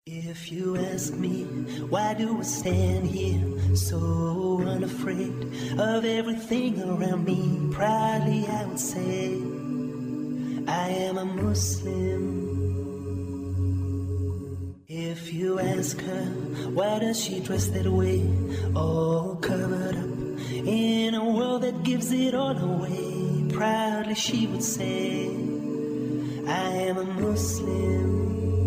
If you ask me, why do I stand here so unafraid of everything around me? Proudly I would say, I am a Muslim. If you ask her, why does she dress that way, all covered up in a world that gives it all away? Proudly she would say, I am a Muslim.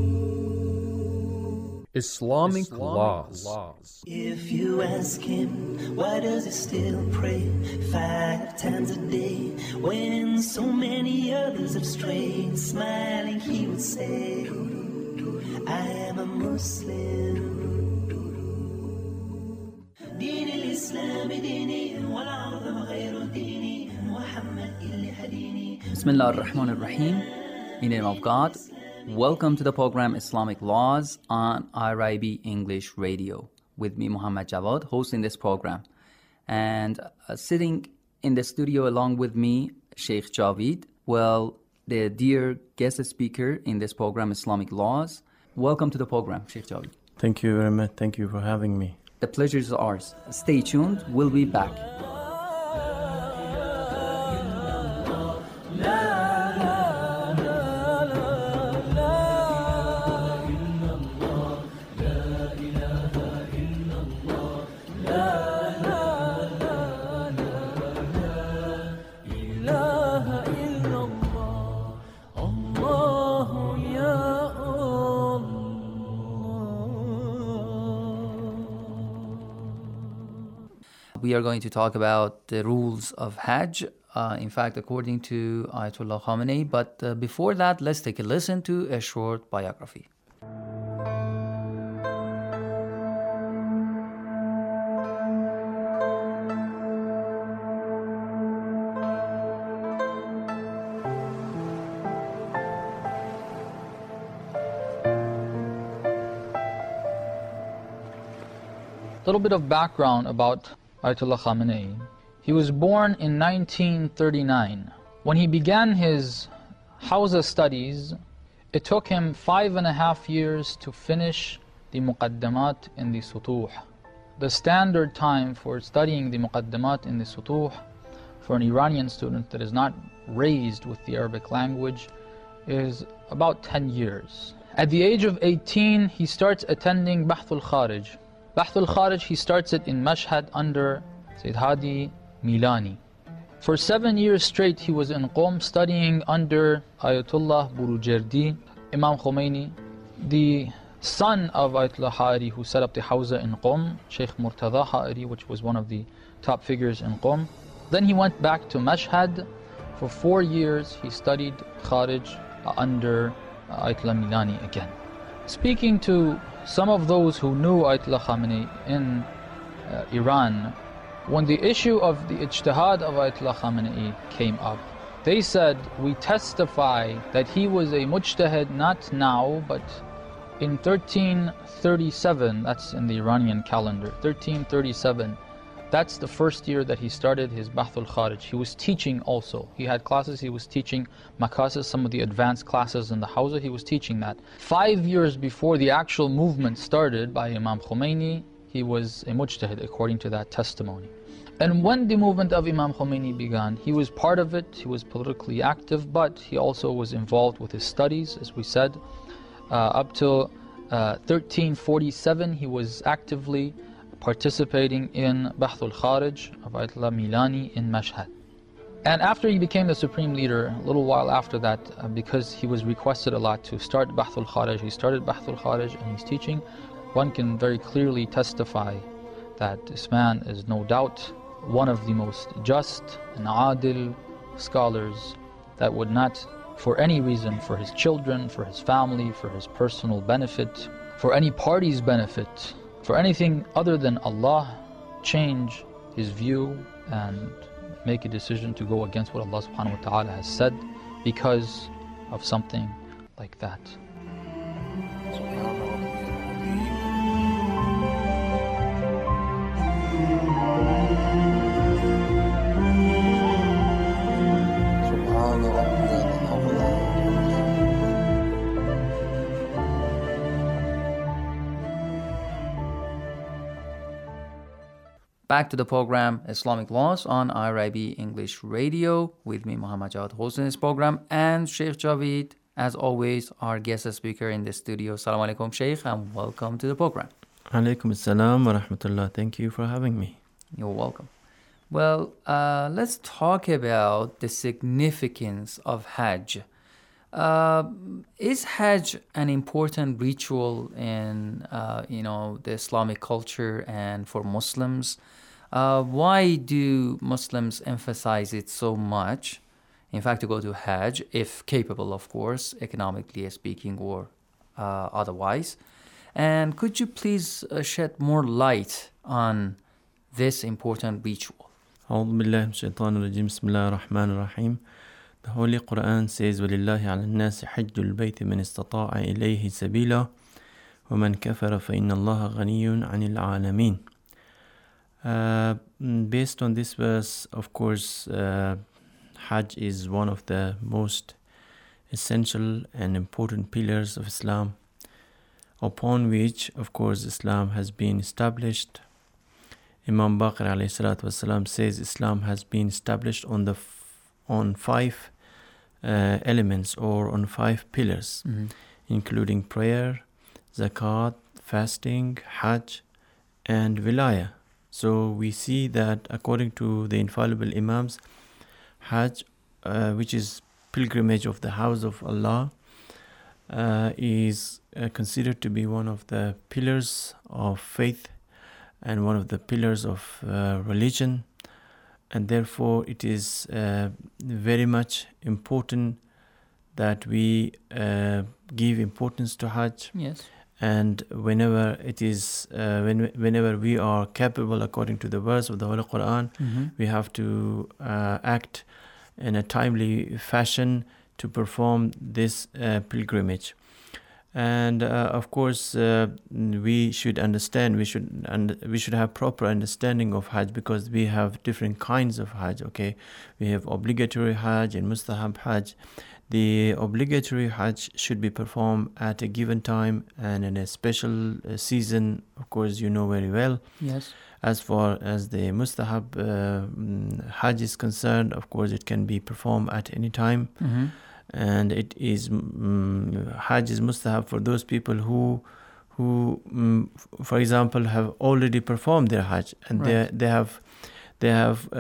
Islamic laws. If you ask him, why does he still pray 5 times a day when so many others have strayed? Smiling he would say, I am a Muslim. دين الإسلام ديني والعظم غير ديني محمد اللي هديني. Bismillah ar-Rahman ar-Rahim. In the name of God. Welcome to the program Islamic Laws on IRIB English Radio. With me, Muhammad Jawad, hosting this program. And sitting in the studio along with me, Sheikh Javid. Well, the dear guest speaker in this program, Islamic Laws. Welcome to the program, Sheikh Javid. Thank you very much. Thank you for having me. The pleasure is ours. Stay tuned. We'll be back. We are going to talk about the rules of Hajj, in fact, according to Ayatollah Khamenei. But before that, let's take a listen to a short biography. A little bit of background about Ayatollah Khamenei. He was born in 1939. When he began his Hawza studies, it took him 5.5 years to finish the Muqaddamat in the Sutuh. The standard time for studying the Muqaddamat in the Sutuh for an Iranian student that is not raised with the Arabic language is about 10 years. At the age of 18, he starts attending Bahth al-Kharij. Bahth al-Kharij, he starts it in Mashhad under Sayyid Hadi Milani. For 7 years straight, he was in Qom studying under Ayatollah Burujerdi, Imam Khomeini, the son of Ayatollah Ha'ari, who set up the Hawza in Qom, Sheikh Murtada Ha'ari, which was one of the top figures in Qom. Then he went back to Mashhad. For 4 years, he studied Kharij under Ayatollah Milani again. Speaking to some of those who knew Ayatollah Khamenei in Iran, when the issue of the ijtihad of Ayatollah Khamenei came up, they said, we testify that he was a mujtahid not now, but in 1337, that's in the Iranian calendar, 1337, that's the first year that he started his Bahth al-Kharij. He was teaching also. He had classes, he was teaching makasis, some of the advanced classes in the Hawza, he was teaching that. 5 years before the actual movement started by Imam Khomeini, he was a mujtahid according to that testimony. And when the movement of Imam Khomeini began, he was part of it, he was politically active, but he also was involved with his studies, as we said. Up till 1347, he was actively participating in Bahth al-Kharij of Ayatollah Milani in Mashhad. And after he became the supreme leader, a little while after that, because he was requested a lot to start Bahth al-Kharij, he started Bahth al-Kharij and he's teaching. One can very clearly testify that this man is no doubt one of the most just and adil scholars that would not, for any reason, for his children, for his family, for his personal benefit, for any party's benefit, for anything other than Allah, change his view and make a decision to go against what Allah subhanahu wa ta'ala has said because of something like that. back to the program Islamic Laws on IRIB English Radio with me, Muhammad Jawad, hosting this program, and Sheikh Javid, as always, our guest speaker in the studio. Assalamu alaikum, Sheikh, and welcome to the program. Alaikum assalam wa rahmatullah. Thank you for having me. You're welcome. Well, let's talk about the significance of Hajj. Is Hajj an important ritual in, the Islamic culture and for Muslims? Why do Muslims emphasize it so much? In fact, to go to Hajj, if capable, of course, economically speaking or otherwise. And could you please shed more light on this important ritual? A'udhu billahi min shaitanir rajim. Bismillahir rahmanir rahim. The Holy Quran says, وَلِلَّهِ عَلَى النَّاسِ حَجُّ الْبَيْتِ مَنِ اسْتَطَاعَ إِلَيْهِ سَبِيلًا وَمَنْ كَفَرَ فَإِنَّ اللَّهَ غَنِيٌّ عَنِ الْعَالَمِينَ. Based on this verse, of course, Hajj is one of the most essential and important pillars of Islam, upon which, of course, Islam has been established. Imam Baqir alayhi salatu wasalam says Islam has been established on five elements, or on five pillars, including prayer, zakat, fasting, Hajj, and wilayah. So we see that according to the infallible Imams, Hajj, which is pilgrimage of the house of Allah, is considered to be one of the pillars of faith and one of the pillars of religion, and therefore it is very much important that we give importance to Hajj. Yes. And whenever it is, whenever we are capable, according to the verse of the Holy Quran, we have to act in a timely fashion to perform this pilgrimage. And of course, we should understand. We should have proper understanding of Hajj, because we have different kinds of Hajj. Okay, we have obligatory Hajj and mustahab Hajj. The obligatory Hajj should be performed at a given time and in a special season. Of course, you know very well. Yes. As far as the mustahab Hajj is concerned, of course, it can be performed at any time. And it is Hajj is mustahab for those people who for example, have already performed their Hajj, and right. they have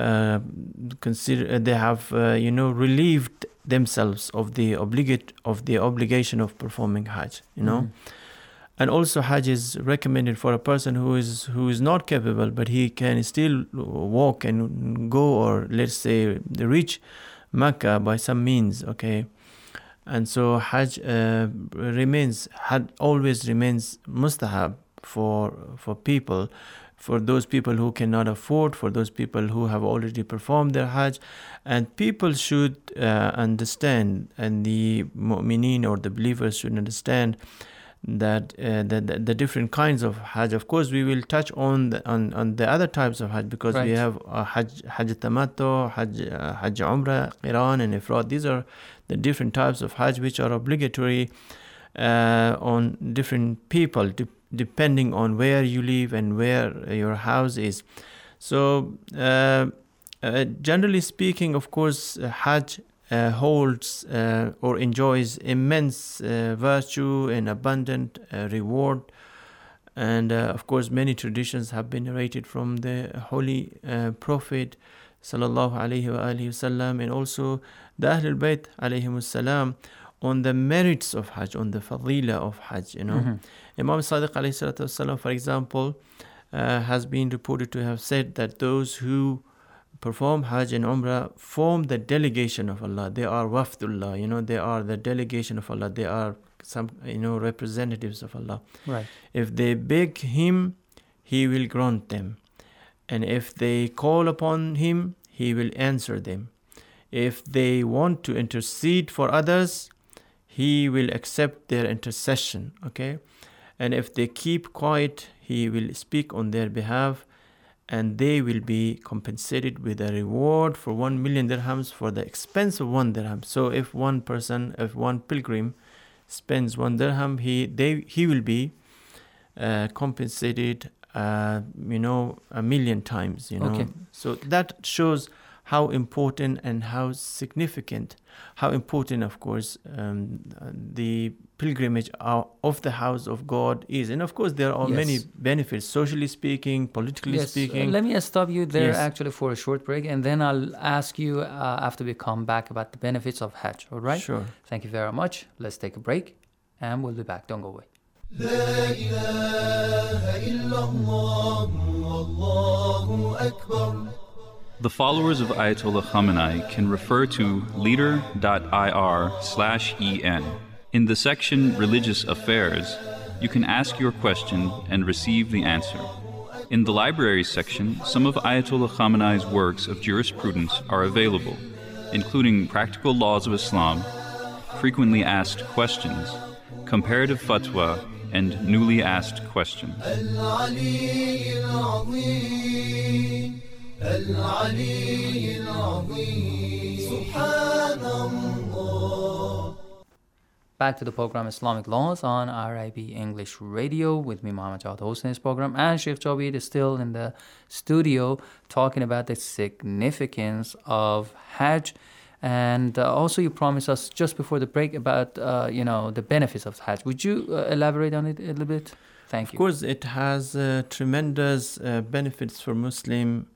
relieved themselves of the obligation of performing Hajj. And also Hajj is recommended for a person who is not capable, but he can still walk and go, or let's say reach Mecca by some means. Okay. And so Hajj always remains mustahab for people, for those people who cannot afford, for those people who have already performed their Hajj. And people should understand, and the mu'mineen or the believers should understand that the different kinds of Hajj. Of course, we will touch on the other types of Hajj, because we have Hajj Tamattu, Hajj Umrah, Qiran, and Ifrad. These are the different types of Hajj which are obligatory on different people, depending on where you live and where your house is. So generally speaking, of course, Hajj holds or enjoys immense virtue and abundant reward. And of course, many traditions have been narrated from the Holy Prophet sallallahu alaihi wasallam, and also the Ahlul Bayt alayhimus salam, on the merits of Hajj, on the fadila of Hajj. Imam Sadiq alayhi salatu wasalam, for example, has been reported to have said that those who perform Hajj and Umrah form the delegation of Allah. They are wafdullah, they are the delegation of Allah. They are some, representatives of Allah. Right. If they beg Him, He will grant them. And if they call upon Him, He will answer them. If they want to intercede for others, He will accept their intercession. Okay? And if they keep quiet, He will speak on their behalf, and they will be compensated with a reward for 1 million dirhams for the expense of 1 dirham. So if one pilgrim spends 1 dirham, he will be compensated a million times, Okay. So that shows how important and how significant, of course, the pilgrimage of the house of God is. And of course, there are many benefits, socially speaking, politically speaking. Let me stop you there Yes. actually for a short break, and then I'll ask you after we come back about the benefits of Hajj, all right? Sure. Thank you very much. Let's take a break, and we'll be back. Don't go away. The followers of Ayatollah Khamenei can refer to leader.ir/en. In the section Religious Affairs, you can ask your question and receive the answer. In the Libraries section, some of Ayatollah Khamenei's works of jurisprudence are available, including Practical Laws of Islam, Frequently Asked Questions, Comparative Fatwa, and Newly Asked Questions. Back to the program Islamic Laws on RIB English Radio with me, Muhammad Jawad, hosting this program. And Sheikh Jawid is still in the studio talking about the significance of Hajj. And also you promised us just before the break about, the benefits of Hajj. Would you elaborate on it a little bit? Thank you. Of course, it has tremendous benefits for Muslims.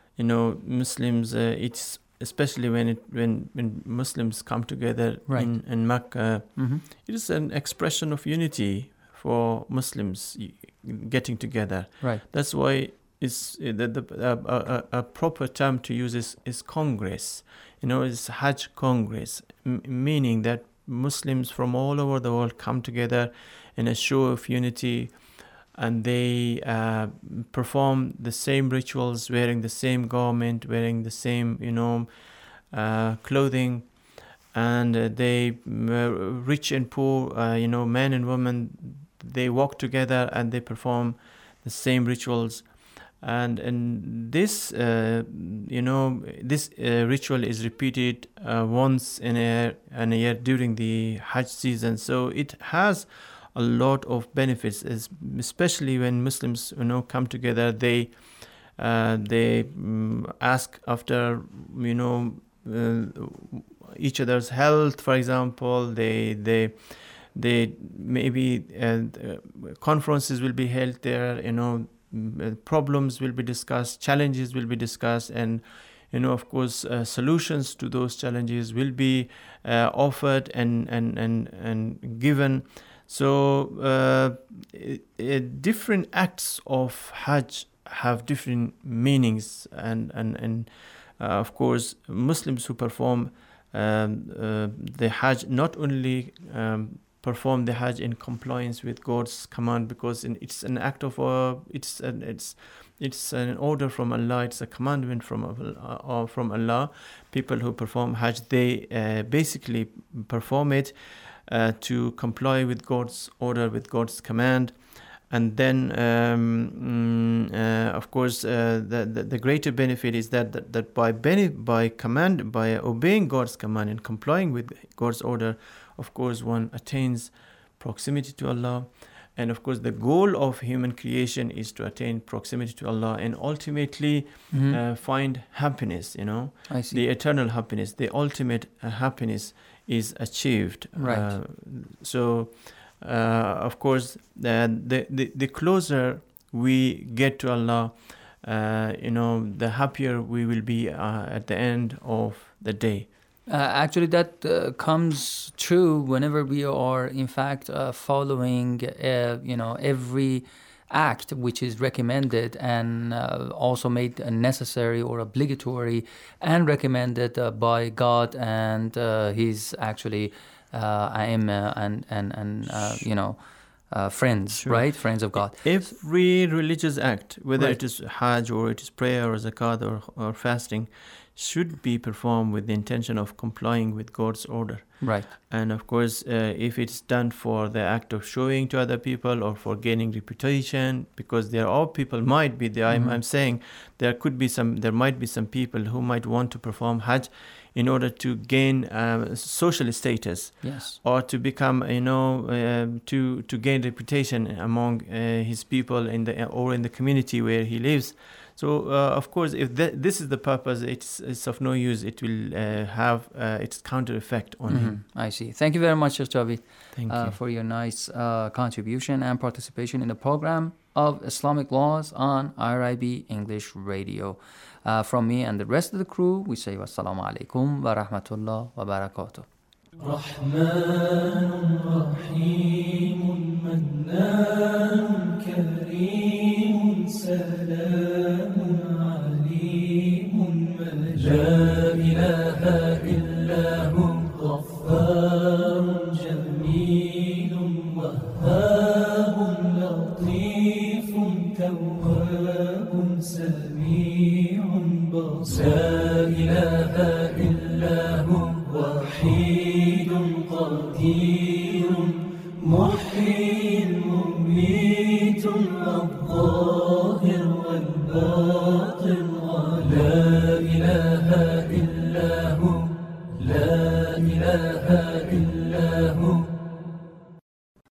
It's especially when Muslims come together Right. in Mecca. Mm-hmm. It is an expression of unity for Muslims getting together. Right. That's why it's a proper term to use is Congress. It's Hajj Congress, meaning that Muslims from all over the world come together in a show of unity, and they perform the same rituals, wearing the same garment, wearing the same, clothing, and they, rich and poor, men and women, they walk together and they perform the same rituals. And this, ritual is repeated once in a year during the Hajj season. So it has a lot of benefits, especially when Muslims, come together. They ask after, each other's health. For example, they maybe conferences will be held there. Problems will be discussed, challenges will be discussed, and of course solutions to those challenges will be offered and given. So different acts of Hajj have different meanings, and of course Muslims who perform the Hajj not only perform the Hajj in compliance with God's command, because it's an act of it's an order from Allah, it's a commandment from Allah. People who perform Hajj, they basically perform it to comply with God's order, with God's command. And then of course the greater benefit is that by obeying God's command and complying with God's order, of course one attains proximity to Allah. And of course the goal of human creation is to attain proximity to Allah and ultimately find happiness. I see. The eternal happiness, the ultimate happiness is achieved. Right. Of course, the closer we get to Allah, the happier we will be at the end of the day. Actually, that comes true whenever we are, in fact, following, every act which is recommended and also made necessary or obligatory and recommended by God and His actually A'imma and friends, Sure. right? Friends of God. Every religious act, whether Right. it is Hajj or it is prayer or zakat or fasting, should be performed with the intention of complying with God's order. Right. And of course, if it's done for the act of showing to other people or for gaining reputation, because there are people might be there. I'm saying there might be some people who might want to perform Hajj in order to gain social status, Yes. or to become, to gain reputation among his people in the community where he lives. So of course, if this is the purpose, it's of no use. It will have its counter effect on him. I see. Thank you very much, Sheikh Javed, Thank you. for your nice contribution and participation in the program of Islamic Laws on IRIB English Radio. From me and the rest of the crew, we say wassalamu alaikum wa rahmatullah wa barakatuh. رحمن رحيم منان كريم سلام عليم لا إله إلا هو غفار جميل وهاب لطيف تواب سميع بصير لا إله إلا هو وحيد قدير محيي مميت الظاهر والباطن لا إله إلا هو لا إله